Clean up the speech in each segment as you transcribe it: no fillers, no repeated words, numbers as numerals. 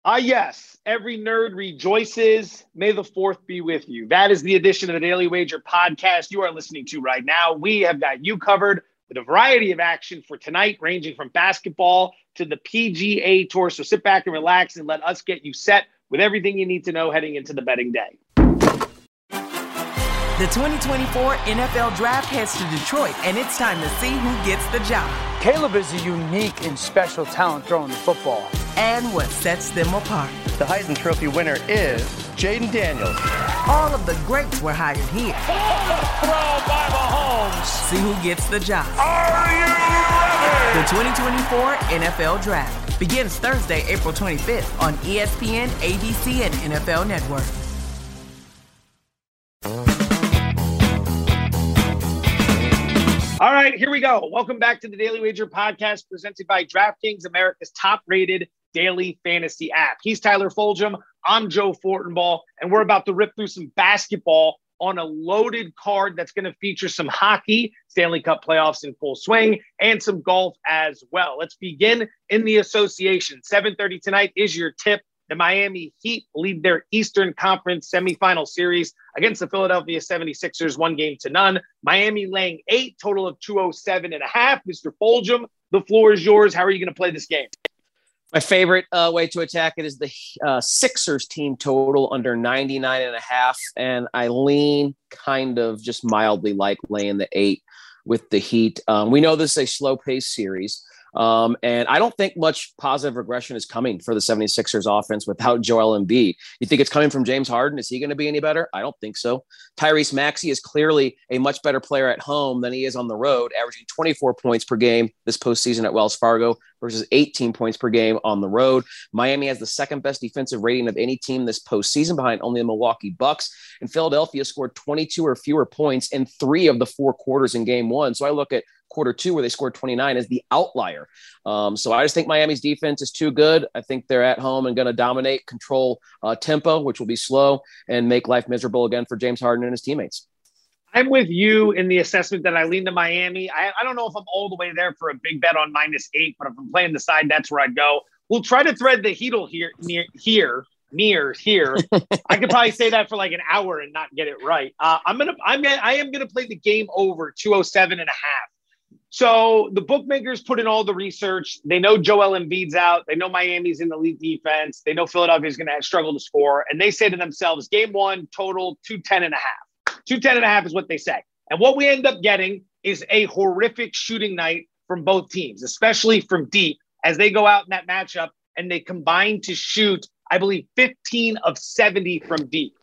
Yes, every nerd rejoices. May the fourth be with you. That is the edition of the Daily Wager podcast you are listening to right now. We have got you covered with a variety of action for tonight, ranging from basketball to the PGA Tour. So sit back and relax and let us get you set with everything you need to know heading into the betting day. The 2024 NFL Draft heads to Detroit, and it's time to see who gets the job. Caleb is a unique and special talent throwing the football. And what sets them apart. The Heisman Trophy winner is Jaden Daniels. All of the greats were hired here. Throw by Mahomes. See who gets the job. Are you ready? The 2024 NFL Draft begins Thursday, April 25th on ESPN, ABC, and NFL Network. All right, here we go. Welcome back to the Daily Wager podcast presented by DraftKings, America's top-rated daily fantasy app. He's Tyler Fulgham. I'm Joe Fortenbaugh, and we're about to rip through some basketball on a loaded card that's going to feature some hockey, Stanley Cup playoffs in full swing, and some golf as well. Let's begin in the association. 7:30 tonight is your tip. The Miami Heat lead their Eastern Conference semifinal series against the Philadelphia 76ers, 1-0. Miami laying 8, total of 207.5. Mr. Fulgham, the floor is yours. How are you going to play this game? My favorite way to attack it is the Sixers team total under 99.5. And I lean kind of just mildly like laying the 8 with the Heat. We know this is a slow-paced series. And I don't think much positive regression is coming for the 76ers offense without Joel Embiid. You think it's coming from James Harden? Is he going to be any better? I don't think so. Tyrese Maxey is clearly a much better player at home than he is on the road, averaging 24 points per game this postseason at Wells Fargo versus 18 points per game on the road. Miami has the second best defensive rating of any team this postseason behind only the Milwaukee Bucks. And Philadelphia scored 22 or fewer points in 3 of the 4 quarters in game 1. So I look at quarter 2 where they scored 29 as the outlier. So I just think Miami's defense is too good. I think they're at home and going to dominate, control tempo, which will be slow, and make life miserable again for James Harden and his teammates. I'm with you in the assessment that I lean to Miami. I don't know if I'm all the way there for a big bet on -8, but if I'm playing the side, that's where I'd go. We'll try to thread the Heedle here. I could probably say that for like an hour and not get it right. I am gonna play the game over 207.5. So the bookmakers put in all the research. They know Joel Embiid's out. They know Miami's in the elite defense. They know Philadelphia's going to struggle to score. And they say to themselves, game 1, total 210.5. 210.5 is what they say. And what we end up getting is a horrific shooting night from both teams, especially from deep, as they go out in that matchup and they combine to shoot, I believe, 15 of 70 from deep,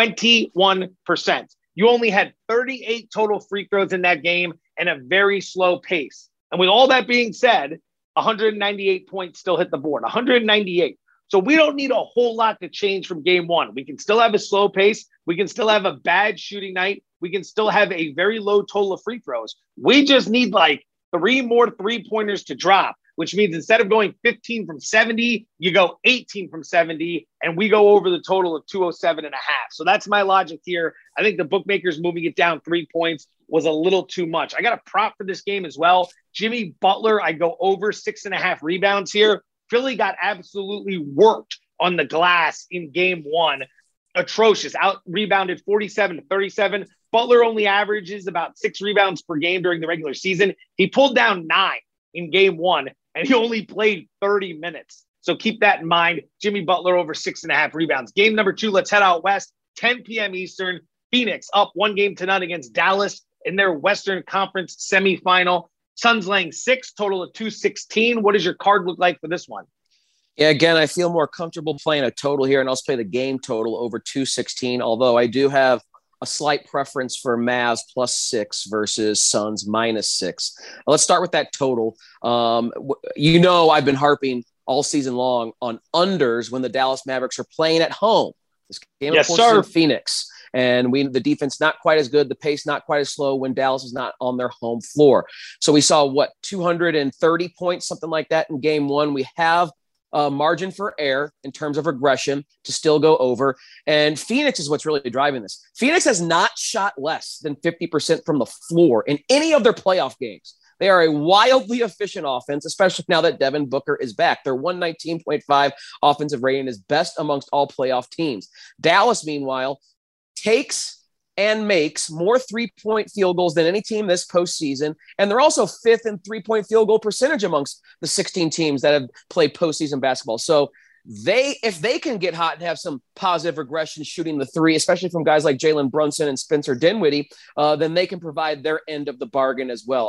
21%. You only had 38 total free throws in that game and a very slow pace. And with all that being said, 198 points still hit the board, 198. So we don't need a whole lot to change from game 1. We can still have a slow pace. We can still have a bad shooting night. We can still have a very low total of free throws. We just need like 3 more 3-pointers to drop, which means instead of going 15 from 70, you go 18 from 70, and we go over the total of 207.5. So that's my logic here. I think the bookmakers moving it down 3 points was a little too much. I got a prop for this game as well. Jimmy Butler, I go over 6.5 rebounds here. Philly got absolutely worked on the glass in game 1. Atrocious. Out rebounded 47-37. Butler only averages about 6 rebounds per game during the regular season. He pulled down 9 in game 1, and he only played 30 minutes. So keep that in mind. Jimmy Butler over 6.5 rebounds. Game number 2, let's head out west. 10 p.m. Eastern. Phoenix up 1-0 against Dallas in their Western Conference semifinal. Suns laying 6, total of 216. What does your card look like for this one? Yeah, again, I feel more comfortable playing a total here, and I'll play the game total over 216, although I do have a slight preference for Mavs +6 versus Suns -6. Let's start with that total. I've been harping all season long on unders when the Dallas Mavericks are playing at home. This game, of course, is in Phoenix. And the defense not quite as good, the pace not quite as slow when Dallas is not on their home floor. So we saw, 230 points, something like that in game 1. We have a margin for error in terms of regression to still go over. And Phoenix is what's really driving this. Phoenix has not shot less than 50% from the floor in any of their playoff games. They are a wildly efficient offense, especially now that Devin Booker is back. Their 119.5 offensive rating is best amongst all playoff teams. Dallas, meanwhile, takes and makes more three-point field goals than any team this postseason. And they're also fifth in three-point field goal percentage amongst the 16 teams that have played postseason basketball. So if they can get hot and have some positive regression shooting the three, especially from guys like Jalen Brunson and Spencer Dinwiddie, then they can provide their end of the bargain as well.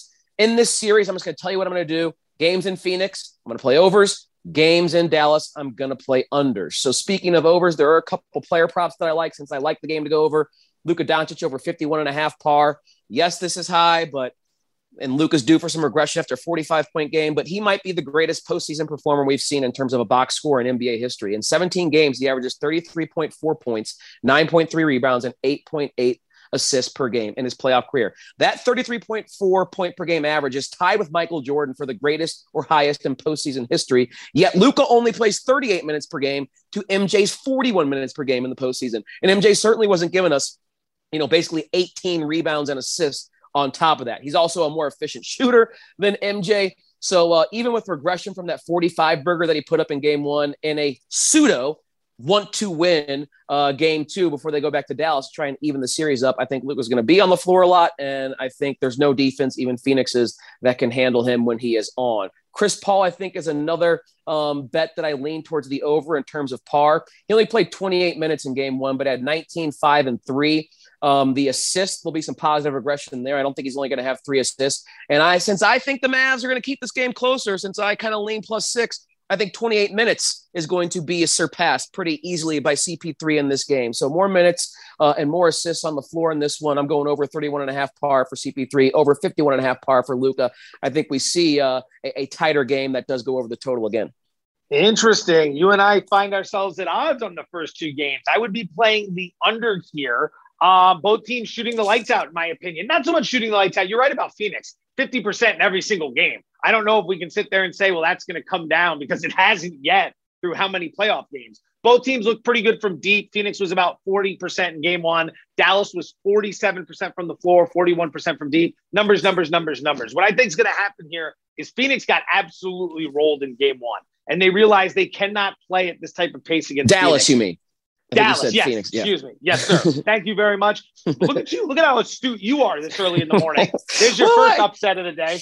In this series, I'm just going to tell you what I'm going to do. Games in Phoenix, I'm going to play overs. Games in Dallas, I'm going to play unders. So speaking of overs, there are a couple player props that I like since I like the game to go over. Luka Doncic over 51.5 par. Yes, this is high, and Luka's due for some regression after a 45-point game, but he might be the greatest postseason performer we've seen in terms of a box score in NBA history. In 17 games, he averages 33.4 points, 9.3 rebounds, and 8.8 assists per game in his playoff career. That 33.4 point per game average is tied with Michael Jordan for the greatest or highest in postseason history. Yet Luka only plays 38 minutes per game to MJ's 41 minutes per game in the postseason. And MJ certainly wasn't giving us, basically 18 rebounds and assists on top of that. He's also a more efficient shooter than MJ. So even with regression from that 45 burger that he put up in game one in a pseudo want to win game two before they go back to Dallas, try and even the series up, I think Luka's going to be on the floor a lot. And I think there's no defense, even Phoenix's, that can handle him when he is on. Chris Paul, I think, is another bet that I lean towards the over in terms of par. He only played 28 minutes in game one, but had 19, 5, and 3. The assists, there'll be some positive regression there. I don't think he's only going to have 3 assists. And since I think the Mavs are going to keep this game closer, since I kind of lean +6, I think 28 minutes is going to be surpassed pretty easily by CP3 in this game. So more minutes and more assists on the floor in this one. I'm going over 31.5 par for CP3, over 51.5 par for Luka. I think we see a tighter game that does go over the total again. Interesting. You and I find ourselves at odds on the first 2 games. I would be playing the under here. Both teams shooting the lights out, in my opinion. Not so much shooting the lights out. You're right about Phoenix. 50% in every single game. I don't know if we can sit there and say, well, that's going to come down because it hasn't yet through how many playoff games. Both teams look pretty good from deep. Phoenix was about 40% in game one. Dallas was 47% from the floor, 41% from deep. Numbers. What I think is going to happen here is Phoenix got absolutely rolled in game one, and they realized they cannot play at this type of pace against Dallas, Phoenix. You mean? Dallas, yes. Phoenix, yeah. Excuse me. Yes, sir. Thank you very much. Look at you. Look at how astute you are this early in the morning. There's your first upset of the day.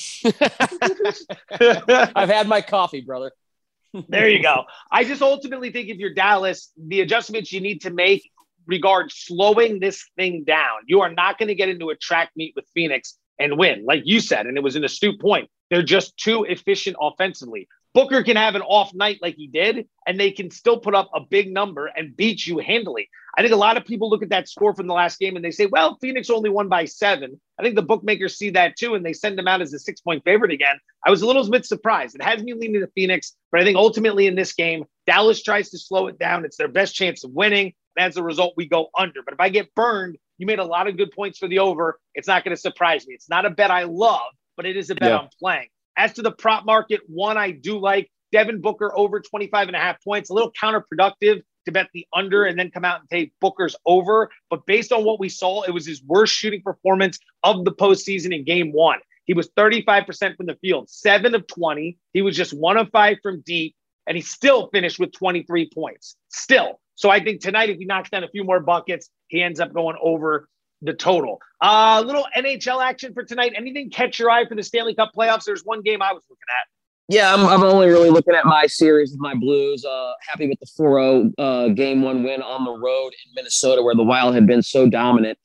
I've had my coffee, brother. There you go. I just ultimately think if you're Dallas, the adjustments you need to make regard slowing this thing down. You are not going to get into a track meet with Phoenix and win, like you said, and it was an astute point. They're just too efficient offensively. Booker can have an off night like he did, and they can still put up a big number and beat you handily. I think a lot of people look at that score from the last game and they say, well, Phoenix only won by 7. I think the bookmakers see that too, and they send them out as a 6-point favorite again. I was a little bit surprised. It has me leaning to Phoenix, but I think ultimately in this game, Dallas tries to slow it down. It's their best chance of winning. And as a result, we go under. But if I get burned, you made a lot of good points for the over. It's not going to surprise me. It's not a bet I love, but it is a bet I'm playing. As to the prop market, one I do like, Devin Booker over 25.5 points, a little counterproductive to bet the under and then come out and take Booker's over. But based on what we saw, it was his worst shooting performance of the postseason in game one. He was 35% from the field, 7 of 20. He was just 1 of 5 from deep, and he still finished with 23 points. Still. So I think tonight, if he knocks down a few more buckets, he ends up going over the total. Little NHL action for tonight. Anything catch your eye for the Stanley Cup playoffs? There's one game I was looking at. Yeah, I'm only really looking at my series with my Blues. Happy with the 4-0 game one win on the road in Minnesota, where the Wild had been so dominant.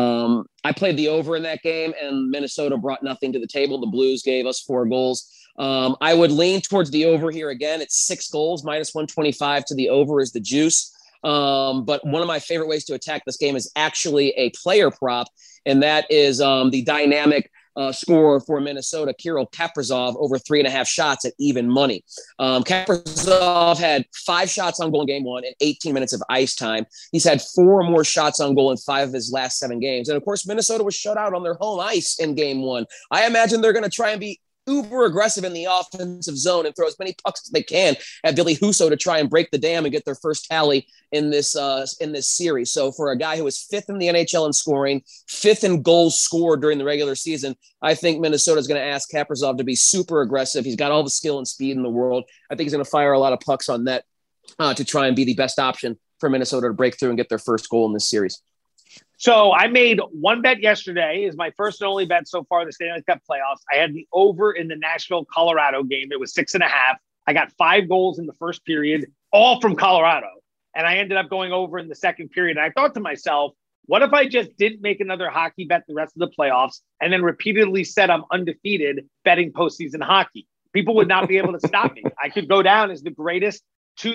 I played the over in that game, and Minnesota brought nothing to the table. The Blues gave us 4 goals. I would lean towards the over here again. It's 6 goals, -125 to the over is the juice. But one of my favorite ways to attack this game is actually a player prop, and that is the dynamic scorer for Minnesota, Kirill Kaprizov, over 3.5 shots at even money. Kaprizov had 5 shots on goal in game one and 18 minutes of ice time. He's had 4 more shots on goal in 5 of his last 7 games. And of course, Minnesota was shut out on their home ice in game one. I imagine they're going to try and be uber aggressive in the offensive zone and throw as many pucks as they can at Ville Husso to try and break the dam and get their first tally in this series. So for a guy who was 5th in the NHL in scoring, 5th in goals scored during the regular season, I think Minnesota is going to ask Kaprizov to be super aggressive. He's got all the skill and speed in the world. I think he's going to fire a lot of pucks on net to try and be the best option for Minnesota to break through and get their first goal in this series. So I made one bet yesterday, is my first and only bet so far in the Stanley Cup playoffs. I had the over in the Nashville-Colorado game. It was 6.5. I got 5 goals in the first period, all from Colorado. And I ended up going over in the second period. And I thought to myself, what if I just didn't make another hockey bet the rest of the playoffs and then repeatedly said I'm undefeated betting postseason hockey? People would not be able to stop me. I could go down as the greatest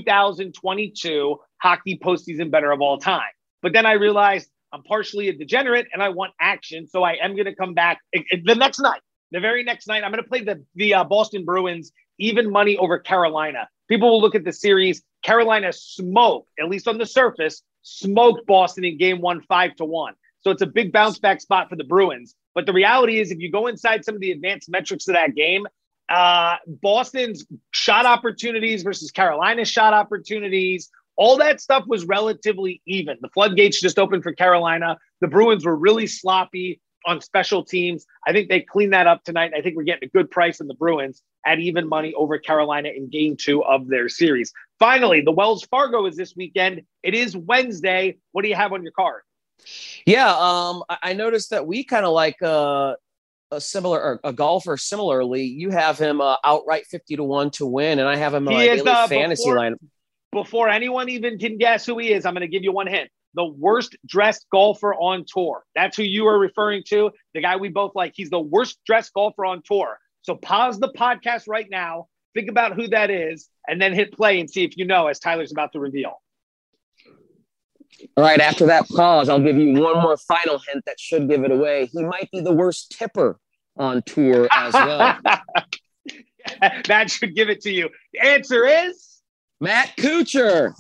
2022 hockey postseason bettor of all time. But then I realized I'm partially a degenerate and I want action. So I am going to come back the next night, the very next night. I'm going to play the Boston Bruins even money over Carolina. People will look at the series. Carolina smoked, at least on the surface, smoked Boston in game 1, 5-1. So it's a big bounce back spot for the Bruins. But the reality is, if you go inside some of the advanced metrics of that game, Boston's shot opportunities versus Carolina's shot opportunities, all that stuff was relatively even. The floodgates just opened for Carolina. The Bruins were really sloppy on special teams. I think they cleaned that up tonight. I think we're getting a good price on the Bruins at even money over Carolina in game 2 of their series. Finally, the Wells Fargo is this weekend. It is Wednesday. What do you have on your card? Yeah, I noticed that we kind of like a golfer similarly. You have him outright 50-1 to win, and I have him on my daily fantasy lineup. Before anyone even can guess who he is, I'm going to give you one hint. The worst dressed golfer on tour. That's who you are referring to. The guy we both like. He's the worst dressed golfer on tour. So pause the podcast right now. Think about who that is, and then hit play and see if you know, as Tyler's about to reveal. All right, after that pause, I'll give you one more final hint that should give it away. He might be the worst tipper on tour as well. That should give it to you. The answer is Matt Kuchar.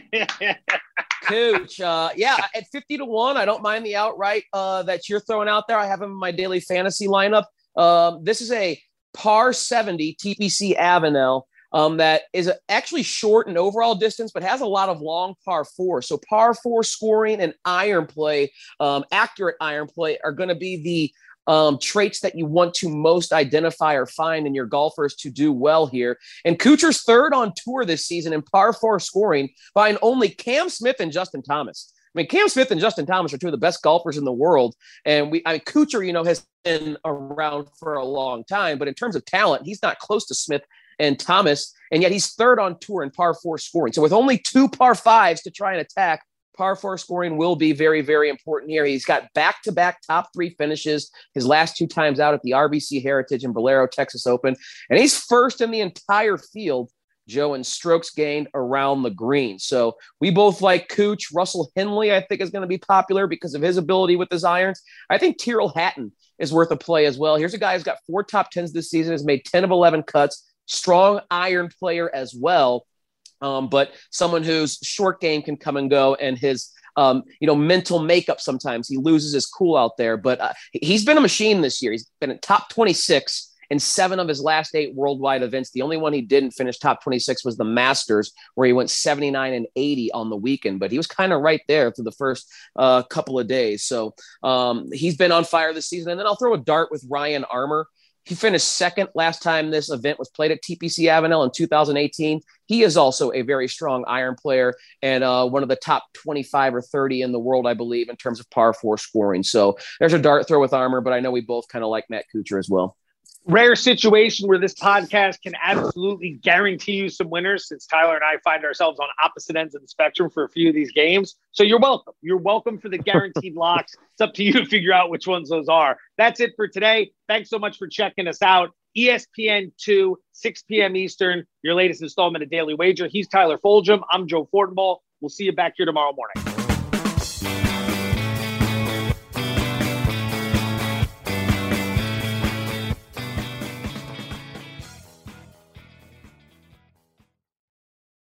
Cooch. At 50-1, I don't mind the outright that you're throwing out there. I have him in my daily fantasy lineup. This is a par 70 TPC Avenel that is actually short in overall distance, but has a lot of long par 4. So par 4 scoring and iron play, accurate iron play, are going to be the traits that you want to most identify or find in your golfers to do well here. And Kuchar's 3rd on tour this season in par 4 scoring behind only Cam Smith and Justin Thomas. I mean, Cam Smith and Justin Thomas are 2 of the best golfers in the world. And Kuchar, has been around for a long time, but in terms of talent, he's not close to Smith and Thomas. And yet he's 3rd on tour in par 4 scoring. So with only 2 par 5s to try and attack, par 4 scoring will be very, very important here. He's got back-to-back top 3 finishes his last 2 times out at the RBC Heritage and Valero Texas Open. And he's 1st in the entire field, Joe, in strokes gained around the green. So we both like Cooch. Russell Henley, I think, is going to be popular because of his ability with his irons. I think Tyrrell Hatton is worth a play as well. Here's a guy who's got 4 top 10s this season, has made 10 of 11 cuts, strong iron player as well. But someone whose short game can come and go, and his, mental makeup, sometimes he loses his cool out there. But he's been a machine this year. He's been at top 26 in 7 of his last 8 worldwide events. The only one he didn't finish top 26 was the Masters, where he went 79 and 80 on the weekend. But he was kind of right there through the first couple of days. So he's been on fire this season. And then I'll throw a dart with Ryan Armour. He finished 2nd last time this event was played at TPC Avenel in 2018. He is also a very strong iron player and one of the top 25 or 30 in the world, I believe, in terms of par 4 scoring. So there's a dart throw with Armour, but I know we both kind of like Matt Kuchar as well. Rare situation where this podcast can absolutely guarantee you some winners, since Tyler and I find ourselves on opposite ends of the spectrum for a few of these games. So you're welcome. You're welcome for the guaranteed locks. It's up to you to figure out which ones those are. That's it for today. Thanks so much for checking us out. ESPN2, 6 p.m. Eastern, your latest installment of Daily Wager. He's Tyler Foljam. I'm Joe Fortenbaugh. We'll see you back here tomorrow morning.